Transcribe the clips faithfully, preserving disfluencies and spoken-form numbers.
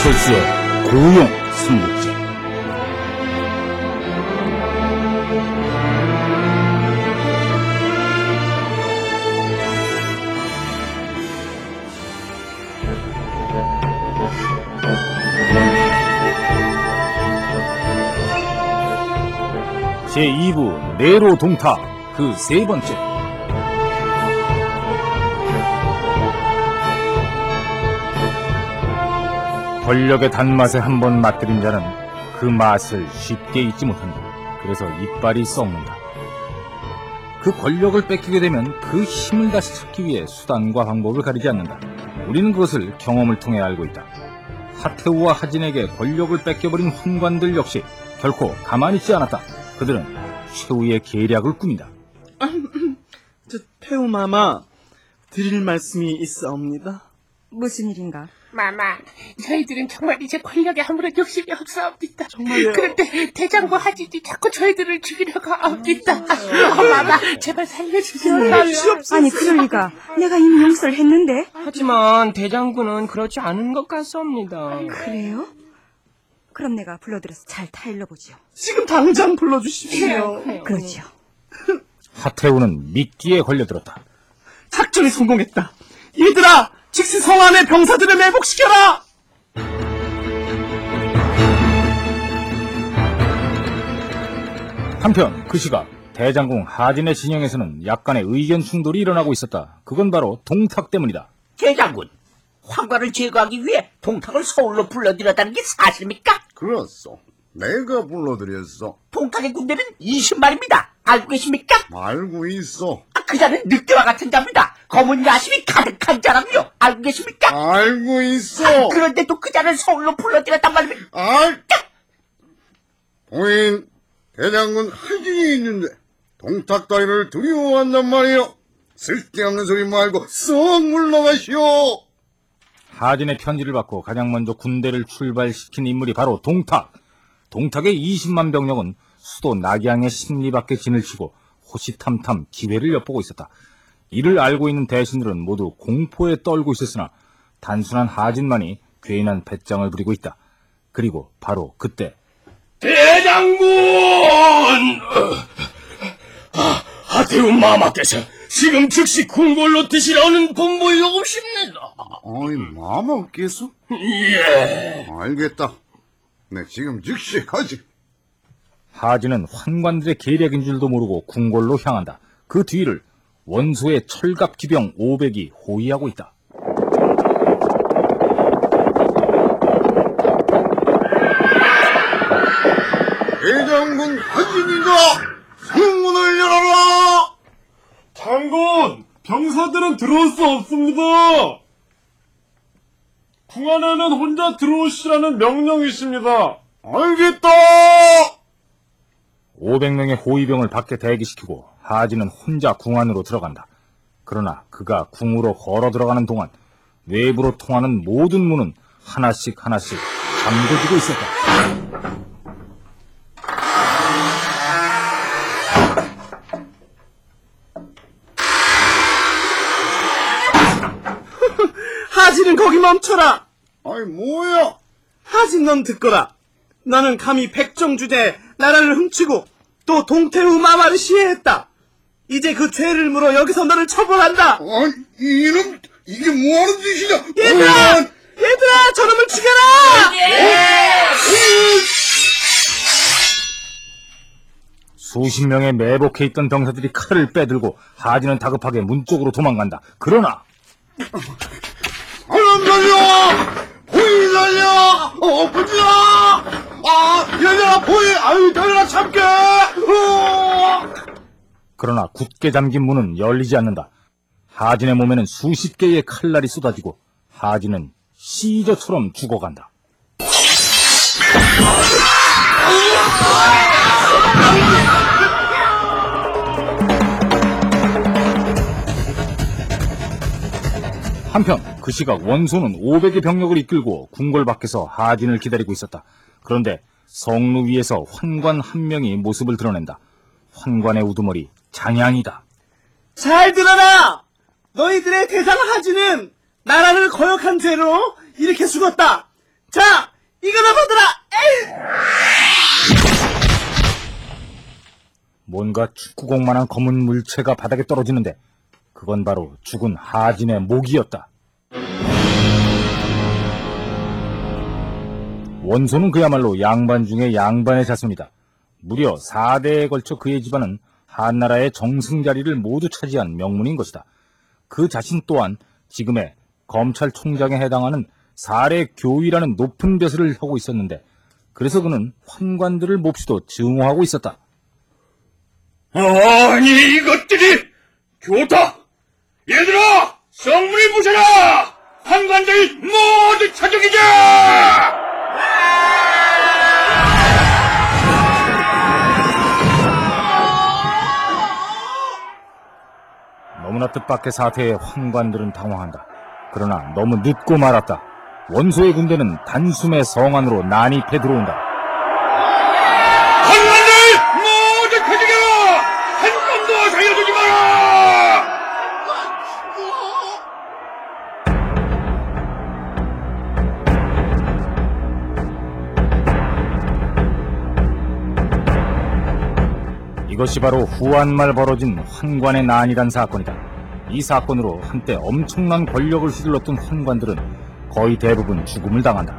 안철수의 고용 삼국지. 제이 부 내로 동탁 그 세 번째. 권력의 단맛에 한번 맛들인 자는 그 맛을 쉽게 잊지 못한다. 그래서 이빨이 썩는다. 그 권력을 뺏기게 되면 그 힘을 다시 찾기 위해 수단과 방법을 가리지 않는다. 우리는 그것을 경험을 통해 알고 있다. 하태우와 하진에게 권력을 뺏겨버린 환관들 역시 결코 가만히 있지 않았다. 그들은 최후의 계략을 꾸민다. 저 태우마마, 드릴 말씀이 있사옵니다. 무슨 일인가? 마마, 저희들은 정말 이제 권력에 아무런 욕심이 없사옵니다. 정말요? 그런데 대장과 하진이 자꾸 저희들을 죽이려고 합니다. 어, 마마, 제발 살려주세요. 아니, 그럴 리가. 내가 이미 용서를 했는데. 하지만 대장군은 그렇지 않은 것 같사옵니다. 그래요? 그럼 내가 불러들여서 잘 타일러보지요. 지금 당장 불러주십시오. 그러지요. 하태우는 미끼에 걸려들었다. 작전이 성공했다. 얘들아, 즉시 성 안의 병사들을 매복시켜라! 한편 그 시각 대장군 하진의 진영에서는 약간의 의견 충돌이 일어나고 있었다. 그건 바로 동탁 때문이다. 대장군, 환관을 제거하기 위해 동탁을 서울로 불러들였다는 게 사실입니까? 그렇소. 내가 불러들였어. 동탁의 군대는 이십만입니다. 알고 계십니까? 알고 있어. 아, 그 자는 늑대와 같은 자입니다. 검은 야심이 가득한 자라고요. 알고 계십니까? 알고 있어. 아, 그런데 또 그 자를 서울로 불러들였단 말입니다. 알. 부인, 대장군 하진이 있는데 동탁 따위를 두려워한단 말이요. 쓸데없는 소리 말고 썩 물러가시오. 하진의 편지를 받고 가장 먼저 군대를 출발시킨 인물이 바로 동탁. 동탁의 이십만 병력은 수도 낙양의 십리 밖에 진을 치고 호시탐탐 기회를 엿보고 있었다. 이를 알고 있는 대신들은 모두 공포에 떨고 있었으나 단순한 하진만이 괜한 배짱을 부리고 있다. 그리고 바로 그때 대장군! 아, 하태우 마마께서 지금 즉시 궁궐로 드시라는 본보이가 없습니다. 아이, 마마께서? 예. 알겠다. 네, 지금 즉시 가지. 하진은 환관들의 계략인 줄도 모르고 궁궐로 향한다. 그 뒤를 원소의 철갑 기병 오백이 호위하고 있다. 대장군 하진이다. 성문을 열어라. 장군, 병사들은 들어올 수 없습니다. 궁 안에는 혼자 들어오시라는 명령이십니다. 알겠다. 오백 명의 호위병을 밖에 대기시키고 하진은 혼자 궁 안으로 들어간다. 그러나 그가 궁으로 걸어 들어가는 동안 외부로 통하는 모든 문은 하나씩 하나씩 잠궈지고 있었다. 하진은 거기 멈춰라! 아이, 뭐야? 하진 넌 듣거라. 너는 감히 백정주제 나라를 훔치고 또 동태우 마마를 시해했다. 이제 그 죄를 물어 여기서 너를 처벌한다. 아이, 이놈, 이게 뭐하는 짓이냐? 얘들아! 어, 얘들아! 저놈을 죽여라! 수십 명의 매복해 있던 병사들이 칼을 빼들고 하진은 다급하게 문 쪽으로 도망간다. 그러나 사람 살려! 부인 살려! 어, 부지야! 아, 얘들아, 부인! 아유, 달라, 참게! 어! 그러나 굳게 잠긴 문은 열리지 않는다. 하진의 몸에는 수십 개의 칼날이 쏟아지고 하진은 시저처럼 죽어간다. 한편 그 시각 원소는 오백의 병력을 이끌고 궁궐 밖에서 하진을 기다리고 있었다. 그런데 성루 위에서 환관 한 명이 모습을 드러낸다. 환관의 우두머리 장양이다. 잘 들어라! 너희들의 대장 하진은 나라를 거역한 죄로 이렇게 죽었다. 자, 이거나 받아라! 에이! 뭔가 축구공만한 검은 물체가 바닥에 떨어지는데 그건 바로 죽은 하진의 목이었다. 원소는 그야말로 양반 중에 양반의 자손이다. 무려 사 대에 걸쳐 그의 집안은 한나라의 정승자리를 모두 차지한 명문인 것이다. 그 자신 또한 지금의 검찰총장에 해당하는 사례교위라는 높은 벼슬을 하고 있었는데 그래서 그는 환관들을 몹시도 증오하고 있었다. 아니, 이것들이! 좋다! 얘들아! 성문을 부셔라! 환관들 모두 차적이자! 너무나 뜻밖의 사태에 환관들은 당황한다. 그러나 너무 늦고 말았다. 원소의 군대는 단숨에 성 안으로 난입해 들어온다. 환관들 모두 차적이라! 한 놈도 살려두지 마라! 이것이 바로 후한말 벌어진 환관의 난이란 사건이다. 이 사건으로 한때 엄청난 권력을 휘둘렀던 환관들은 거의 대부분 죽음을 당한다.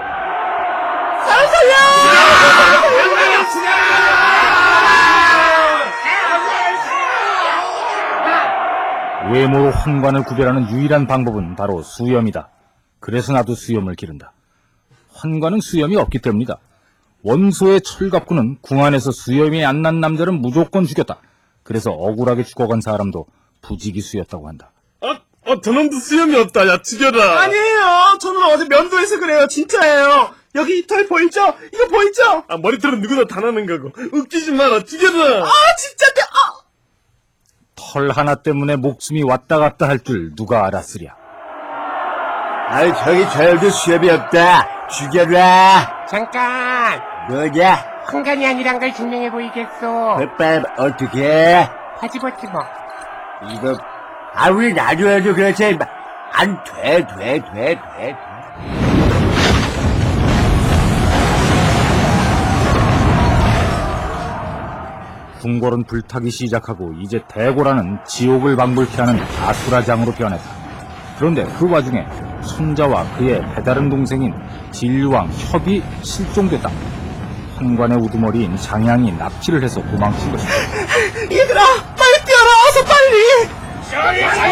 외모로 환관을 구별하는 유일한 방법은 바로 수염이다. 그래서 나도 수염을 기른다. 환관은 수염이 없기 때문이다. 원소의 철갑군은 궁 안에서 수염이 안 난 남자를 무조건 죽였다. 그래서 억울하게 죽어간 사람도 부지기수였다고 한다. 아, 아, 저놈도 수염이 없다. 야, 죽여라. 아니에요. 저는 어제 면도해서 그래요. 진짜예요. 여기 이 털 보이죠? 이거 보이죠? 아, 머리털은 누구나 다 나는 거고. 웃기지 마라. 죽여라. 아, 진짜인데, 아! 털 하나 때문에 목숨이 왔다 갔다 할 줄 누가 알았으랴. 아이, 저기 저 여자 수염이 없다. 죽여라. 잠깐! 뭐냐? 환관이 아니란 걸 증명해 보이겠소. 빨리 어떻게? 바지 벗지 뭐. 이거 아무리 놔줘야죠. 그렇지. 안 돼, 돼, 돼, 돼, 돼. 궁궐은 불타기 시작하고 이제 대고라는 지옥을 방불케 하는 아수라장으로 변했다. 그런데 그 와중에 손자와 그의 배다른 동생인 진류왕 협이 실종됐다. 환관의 우두머리인 장양이 납치를 해서 도망친 것이다. 얘들아, 빨리 뛰어라! 어서 빨리!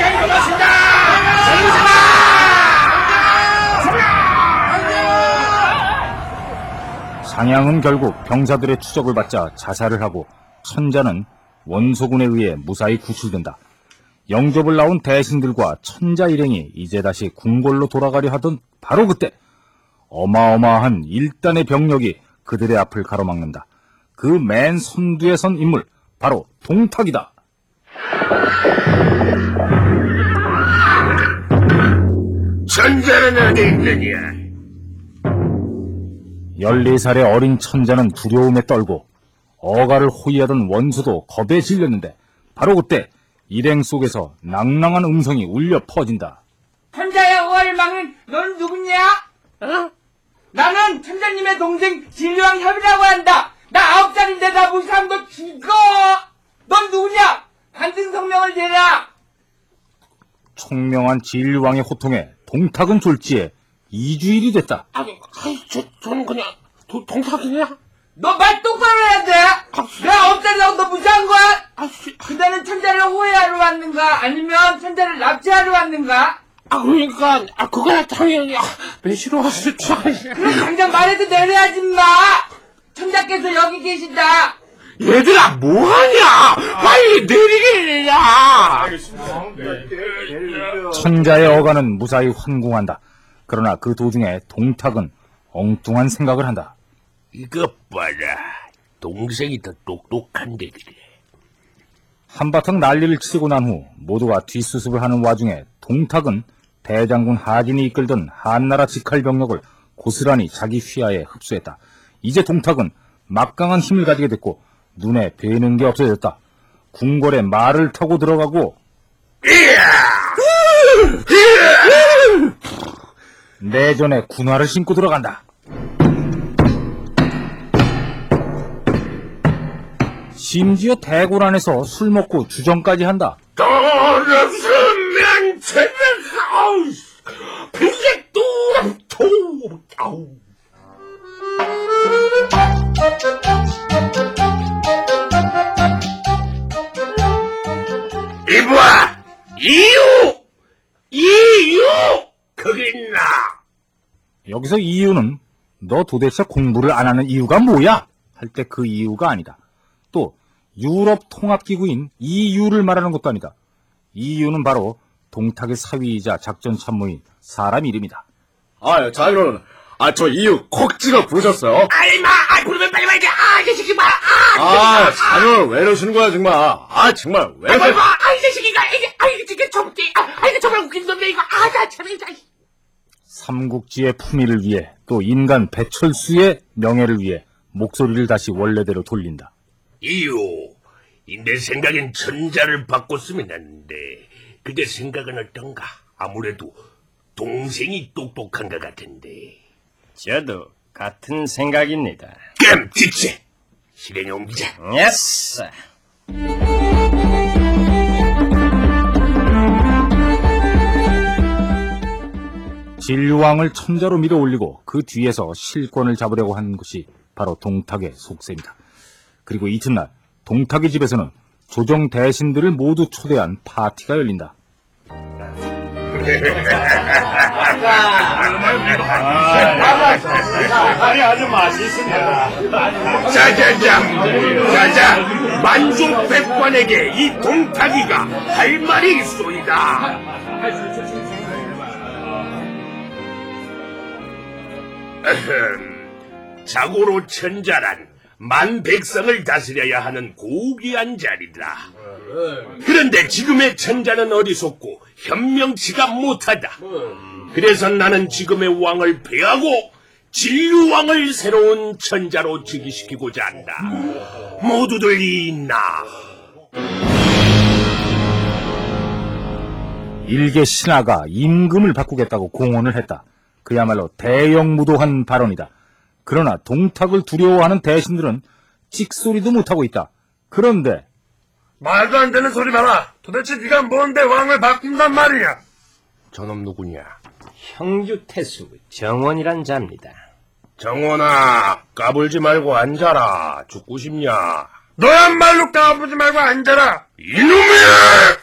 장양은 결국 병사들의 추적을 받자 자살을 하고 천자는 원소군에 의해 무사히 구출된다. 영접을 나온 대신들과 천자 일행이 이제 다시 궁궐로 돌아가려 하던 바로 그때 어마어마한 일단의 병력이 그들의 앞을 가로막는다. 그 맨 선두에 선 인물 바로 동탁이다. 천자는 어디 있느냐? 열네 살의 어린 천자는 두려움에 떨고 어가를 호위하던 원수도 겁에 질렸는데 바로 그때 일행 속에서 낭낭한 음성이 울려 퍼진다. 천자의 어가를 막는 넌 누구냐? 어? 나는 천자님의 동생 진류왕 협이라고 한다. 나 아홉 살인데 나 무시하면 너 죽어. 넌 누구냐? 간등 성명을 대라. 총명한 진류왕의 호통에 동탁은 졸지에 이주일이 됐다. 아니, 아이, 저, 저는 그냥, 도, 동탁이냐? 너 말 똑바로 해야 돼. 내가 아홉 살이라고 너 무시한 거야? 그대는 천자를 호위하러 왔는가? 아니면 천자를 납치하러 왔는가? 아, 그러니까, 아, 그거야 당연히, 아, 매시로 왔을 줄 알았어. 그럼 당장 말해도 내려야지 마. 천자께서 여기 계신다. 얘들아, 뭐하냐? 빨리 내리게 해라! 천자의 어가는 무사히 환궁한다. 그러나 그 도중에 동탁은 엉뚱한 생각을 한다. 이것 봐라. 동생이 더 똑똑한데 그래. 한바탕 난리를 치고 난 후 모두가 뒷수습을 하는 와중에 동탁은 대장군 하진이 이끌던 한나라 직할 병력을 고스란히 자기 휘하에 흡수했다. 이제 동탁은 막강한 힘을 가지게 됐고 눈에 뵈는 게 없어졌다. 궁궐에 말을 타고 들어가고 내전에 군화를 신고 들어간다. 심지어 대궐 안에서 술 먹고 주정까지 한다. 떨어서 명체는 아우 그게 또 아우 이봐 이유 이유 그게 있나? 여기서 이유는 너 도대체 공부를 안 하는 이유가 뭐야? 할 때 그 이유가 아니다. 또 유럽 통합기구인 이유를 말하는 것도 아니다. 이유는 바로 동탁의 사위이자 작전 참모인 사람 이름이다. 아 장인어른 아 저 이유 콕 찍어 부르셨어요? 아이 마, 아 부르면 빨리 와야지. 아, 이 자식이 마, 아, 아 장인어른 왜 이러시는 거야 정말. 아 정말 왜 아, 이래. 마, 아, 이 자식이가, 이게, 아, 이게 되게 좁지. 아, 아, 이게 정말 웃긴 놈네 이거. 아, 나 참, 이 자식. 삼국지의 품위를 위해 또 인간 배철수의 명예를 위해 목소리를 다시 원래대로 돌린다. 이유, 내 생각엔 천자를 바꿨으면 하는데 그대 생각은 어떤가? 아무래도 동생이 똑똑한 것 같은데. 저도 같은 생각입니다. 깜찍해! 실행에 옮기자. 예스. 진류왕을 천자로 밀어 올리고 그 뒤에서 실권을 잡으려고 한 것이 바로 동탁의 속셈이다. 그리고 이튿날 동탁의 집에서는 조정 대신들을 모두 초대한 파티가 열린다. 자자자, 자자, 만족백관에게 이 동탁이가 할 말이 있소이다. 어흠, 자고로 천자란 만 백성을 다스려야 하는 고귀한 자리다. 그런데 지금의 천자는 어리석고 현명치가 못하다. 그래서 나는 지금의 왕을 폐하고 진류왕을 새로운 천자로 즉위시키고자 한다. 모두들 이있나? 일개 신하가 임금을 바꾸겠다고 공언을 했다. 그야말로 대형무도한 발언이다. 그러나 동탁을 두려워하는 대신들은 찍소리도 못하고 있다. 그런데 말도 안 되는 소리 마라. 도대체 네가 뭔데 왕을 바꾼단 말이냐? 저놈 누구냐? 형주 태수 정원이란 자입니다. 정원아, 까불지 말고 앉아라. 죽고 싶냐? 너야말로 까부지 말고 앉아라. 이놈이야!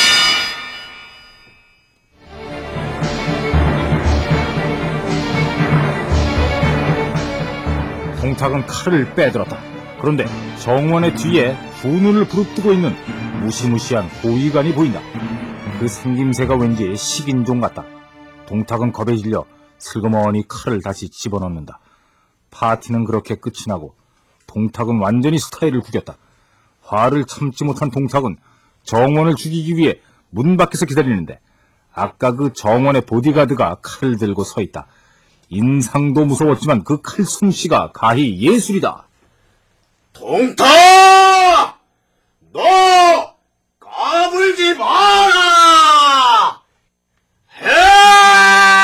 동탁은 칼을 빼들었다. 그런데 정원의 뒤에 두 눈을 부릅뜨고 있는 무시무시한 고위관이 보인다. 그 생김새가 왠지 식인종 같다. 동탁은 겁에 질려 슬그머니 칼을 다시 집어넣는다. 파티는 그렇게 끝이 나고 동탁은 완전히 스타일을 구겼다. 화를 참지 못한 동탁은 정원을 죽이기 위해 문 밖에서 기다리는데 아까 그 정원의 보디가드가 칼을 들고 서 있다. 인상도 무서웠지만 그 칼 솜씨가 가히 예술이다. 동탁! 너 까불지 마라! 해!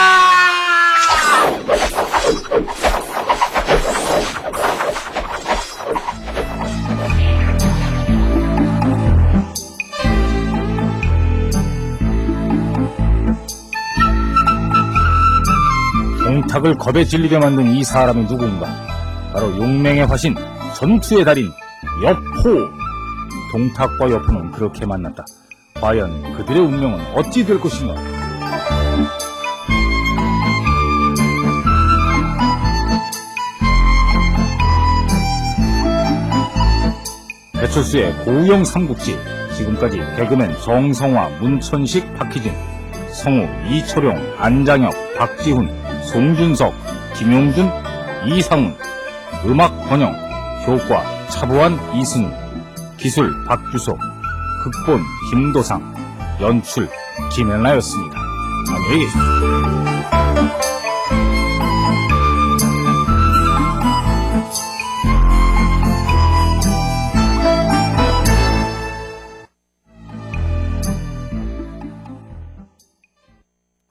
동탁을 겁에 질리게 만든 이 사람이 누구인가? 바로 용맹의 화신, 전투의 달인 여포. 동탁과 여포는 그렇게 만났다. 과연 그들의 운명은 어찌 될 것인가? 배철수의 고영 삼국지. 지금까지 개그맨 정성화, 문천식, 박희진, 성우, 이철용, 안장혁, 박지훈, 송준석, 김용준, 이상훈, 음악 번영, 효과 차보한, 이승우, 기술 박주소, 극본 김도상, 연출 김연아였습니다. 안녕히 계십시오.